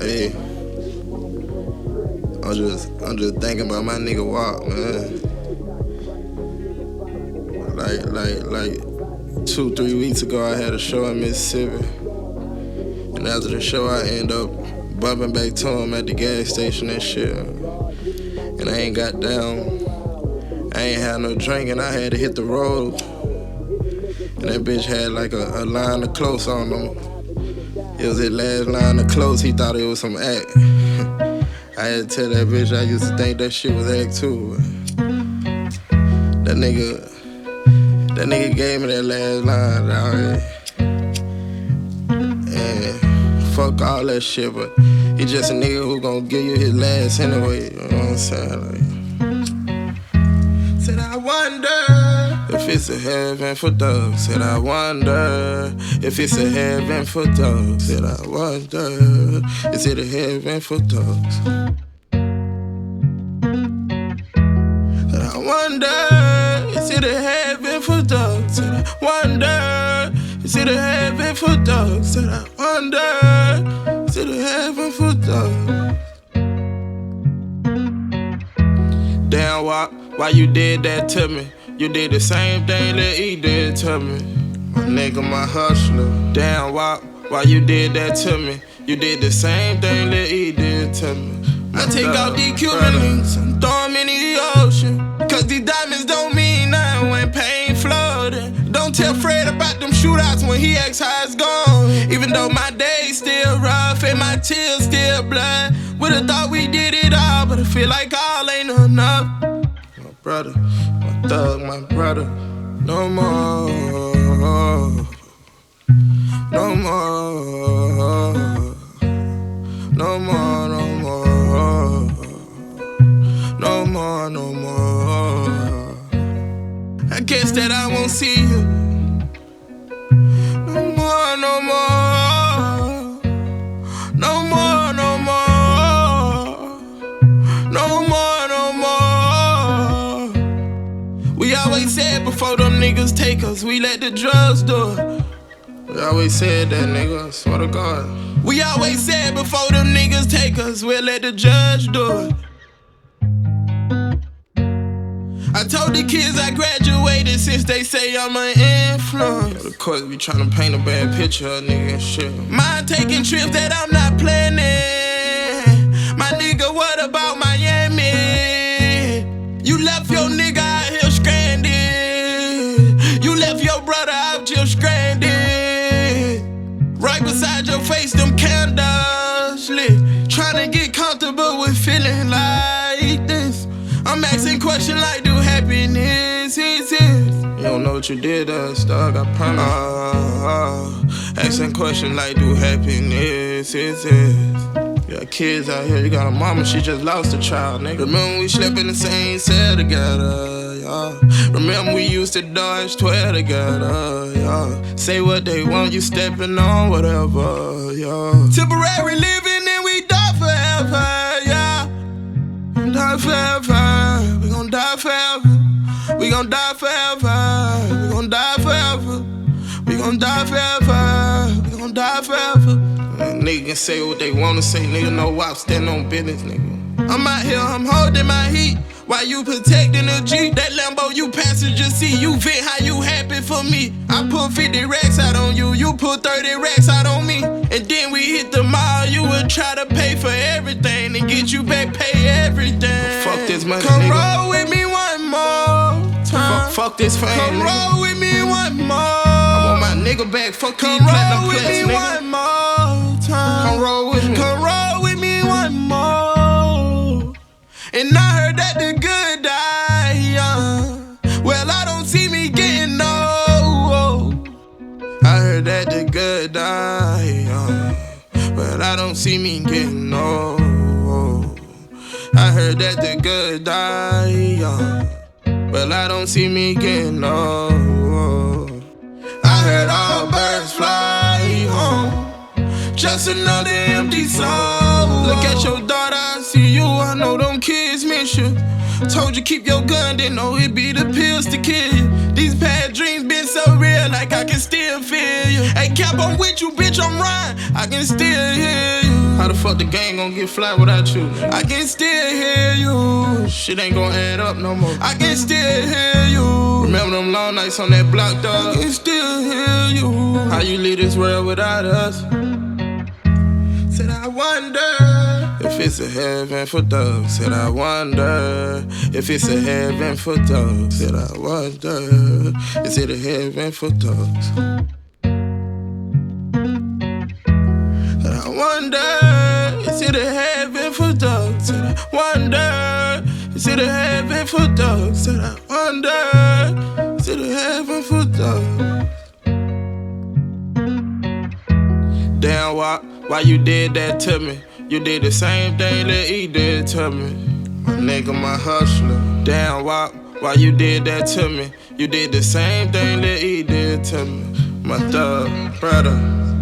Hey, I'm just thinking about my nigga Walk, man. Like 2-3 weeks ago, I had a show in Mississippi, and after the show, I end up bumping back to him at the gas station and shit. And I ain't got down. I ain't had no drink, and I had to hit the road. And that bitch had like a line of close on him. It was his last line of close. He thought it was some act. I had to tell that bitch I used to think that shit was act too. That nigga gave me that last line, dog. And fuck all that shit, but he just a nigga who gon' give you his last anyway. You know what I'm saying? Like, said I wonder if it's a heaven for dogs. Said I wonder if it's a heaven for dogs. Said I wonder, is it a heaven for dogs? Said I wonder, is it a heaven for dogs? Said I wonder, is it a heaven for dogs? Said I wonder, is it a heaven for dogs? Damn, why you did that to me? You did the same thing that he did to me. My nigga, my hustler. Damn, why you did that to me? You did the same thing that he did to me. I take out these Cuban links and throw them in the ocean. Cause these diamonds don't mean nothing when pain floating. Don't tell Fred about them shootouts when he asks how it's gone. Even though my day's still rough and my tears still blood. Would've thought we did it all, but I feel like all ain't enough. My brother, my thug, my brother. No more, no more, no more, no more, no more, no more. I guess that I won't see you. No more, no more, no more, no more, no more, no more. We always said before them niggas take us, we let the drugs do it. We always said that, nigga, I swear to God. We always said before them niggas take us, we'll let the judge do it. I told the kids I graduated since they say I'm an influence. Of course, we tryna paint a bad picture of nigga and shit. Mind taking trips that I'm not planning. My nigga, what about Miami? You left your nigga out here stranded. You left your brother out here stranded. Right beside your face, them candles lit. Tryna get comfortable with feeling like this. I'm asking questions like, do happiness exist? You don't know what you did to us, dog, I promise. Asking questions like, do happiness exist? You got kids out here, you got a mama, she just lost a child, nigga. Remember we slept in the same cell together, yeah. Remember we used to dodge 12 together, yeah. Say what they want, you stepping on whatever, yeah. Temporary living and we die forever, yeah. Die forever, we gon' die forever. We gon' die forever, we gon' die forever. We gon' die forever, we gon' die forever. Nigga can say what they wanna say, nigga know why I'm standing on business, nigga. I'm out here, I'm holding my heat. While you protecting the Jeep, that Lambo you passenger seat. You vent how you happy for me. I put 50 racks out on you, you put 30 racks out on me. And then we hit the mall, you would try to pay for everything and get you back, pay everything. Fuck this money, come nigga. Roll with me one more time. Fuck this fame, come nigga. Roll with me one more. I want my nigga back, fuck these platinum plaques, nigga. Come roll with me one more time. Come roll with me. Come roll with me one more. And I heard that the good die young. Well, I don't see me getting old. I heard that the good die young. But I don't see me getting old. I heard that the good die young. But I don't see me getting old. I heard all birds fly home. Just another empty soul. Look at your daughter, I see you. I know them kids miss you. Told you keep your gun, didn't know it be the pills to kill you. These bad dreams been so real, like I can still feel you. Hey, Cap, I'm with you, bitch, I'm riding. I can still hear you. How the fuck the gang gon' get fly without you? I can still hear you. Shit ain't gon' add up no more. I can still hear you. Remember them long nights on that block, dog? I can still hear you. How you leave this world without us? Said I wonder if it's a heaven for dogs. Said I wonder if it's a heaven for dogs. Said I wonder, is it a heaven for dogs? Said I wonder, is it a heaven for dogs? Said I wonder, is it a heaven for dogs? Said I wonder, is it a heaven for dogs? Damn, why you did that to me? You did the same thing that he did to me. My nigga, my hustler. Damn, why you did that to me? You did the same thing that he did to me. My thug brother.